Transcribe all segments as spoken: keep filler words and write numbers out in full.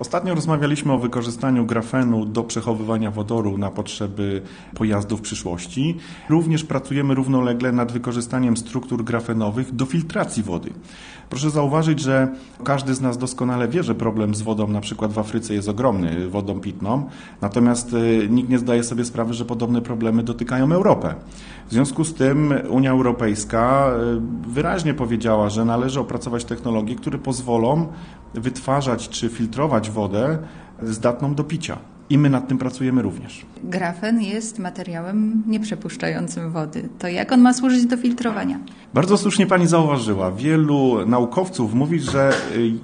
Ostatnio rozmawialiśmy o wykorzystaniu grafenu do przechowywania wodoru na potrzeby pojazdów w przyszłości. Również pracujemy równolegle nad wykorzystaniem struktur grafenowych do filtracji wody. Proszę zauważyć, że każdy z nas doskonale wie, że problem z wodą na przykład w Afryce jest ogromny, wodą pitną, natomiast nikt nie zdaje sobie sprawy, że podobne problemy dotykają Europę. W związku z tym Unia Europejska wyraźnie powiedziała, że należy opracować technologie, które pozwolą wytwarzać czy filtrować wodę zdatną do picia. I my nad tym pracujemy również. Grafen jest materiałem nieprzepuszczającym wody. To jak on ma służyć do filtrowania? Bardzo słusznie pani zauważyła. Wielu naukowców mówi, że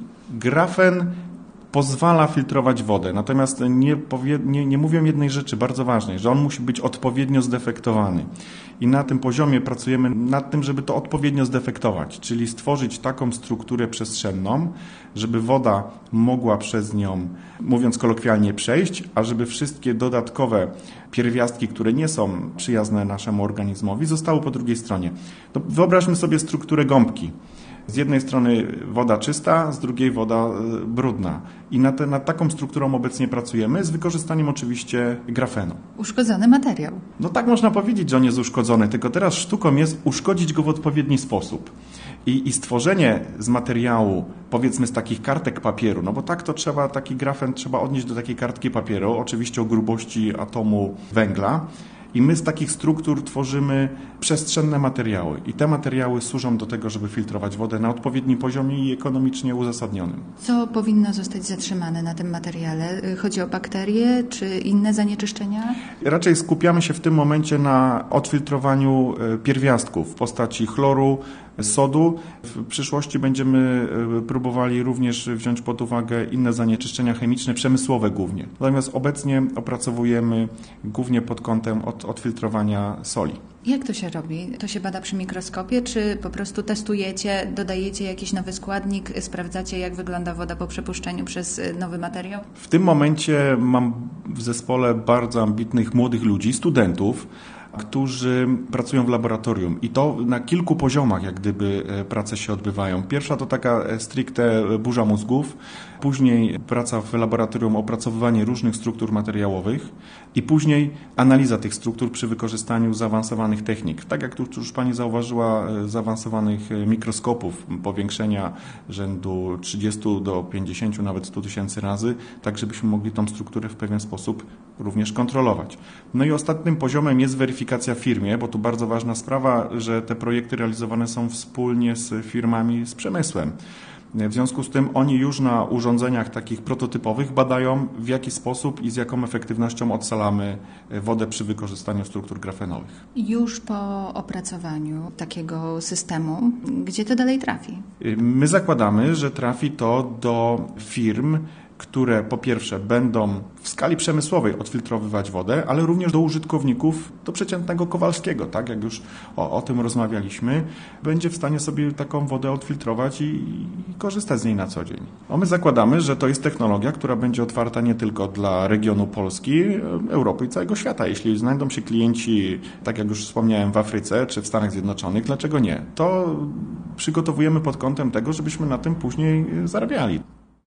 grafen pozwala filtrować wodę, natomiast nie, powie, nie, nie mówią jednej rzeczy bardzo ważnej, że on musi być odpowiednio zdefektowany. I na tym poziomie pracujemy nad tym, żeby to odpowiednio zdefektować, czyli stworzyć taką strukturę przestrzenną, żeby woda mogła przez nią, mówiąc kolokwialnie, przejść, a żeby wszystkie dodatkowe pierwiastki, które nie są przyjazne naszemu organizmowi, zostały po drugiej stronie. No, wyobraźmy sobie strukturę gąbki. Z jednej strony woda czysta, z drugiej woda brudna. I nad, nad taką strukturą obecnie pracujemy, z wykorzystaniem oczywiście grafenu. Uszkodzony materiał. No tak można powiedzieć, że on jest uszkodzony, tylko teraz sztuką jest uszkodzić go w odpowiedni sposób. I, I stworzenie z materiału, powiedzmy z takich kartek papieru, no bo tak to trzeba, taki grafen trzeba odnieść do takiej kartki papieru, oczywiście o grubości atomu węgla. I my z takich struktur tworzymy przestrzenne materiały. I te materiały służą do tego, żeby filtrować wodę na odpowiednim poziomie i ekonomicznie uzasadnionym. Co powinno zostać zatrzymane na tym materiale? Chodzi o bakterie czy inne zanieczyszczenia? Raczej skupiamy się w tym momencie na odfiltrowaniu pierwiastków w postaci chloru, sodu. W przyszłości będziemy próbowali również wziąć pod uwagę inne zanieczyszczenia chemiczne, przemysłowe głównie. Natomiast obecnie opracowujemy głównie pod kątem od, odfiltrowania soli. Jak to się robi? To się bada przy mikroskopie, czy po prostu testujecie, dodajecie jakiś nowy składnik, sprawdzacie, jak wygląda woda po przepuszczeniu przez nowy materiał? W tym momencie mam w zespole bardzo ambitnych młodych ludzi, studentów, którzy pracują w laboratorium i to na kilku poziomach jak gdyby prace się odbywają. Pierwsza to taka stricte burza mózgów, później praca w laboratorium, opracowywanie różnych struktur materiałowych i później analiza tych struktur przy wykorzystaniu zaawansowanych technik. Tak jak tu już pani zauważyła, zaawansowanych mikroskopów, powiększenia rzędu trzydziestu do pięćdziesięciu, nawet stu tysięcy razy, tak żebyśmy mogli tą strukturę w pewien sposób również kontrolować. No i ostatnim poziomem jest weryfikacja w firmie, bo tu bardzo ważna sprawa, że te projekty realizowane są wspólnie z firmami, z przemysłem. W związku z tym oni już na urządzeniach takich prototypowych badają, w jaki sposób i z jaką efektywnością odsalamy wodę przy wykorzystaniu struktur grafenowych. Już po opracowaniu takiego systemu, gdzie to dalej trafi? My zakładamy, że trafi to do firm, które po pierwsze będą w skali przemysłowej odfiltrowywać wodę, ale również do użytkowników, do przeciętnego Kowalskiego, tak jak już o, o tym rozmawialiśmy, będzie w stanie sobie taką wodę odfiltrować i, i korzystać z niej na co dzień. No my zakładamy, że to jest technologia, która będzie otwarta nie tylko dla regionu Polski, Europy i całego świata. Jeśli znajdą się klienci, tak jak już wspomniałem, w Afryce czy w Stanach Zjednoczonych, dlaczego nie? To przygotowujemy pod kątem tego, żebyśmy na tym później zarabiali.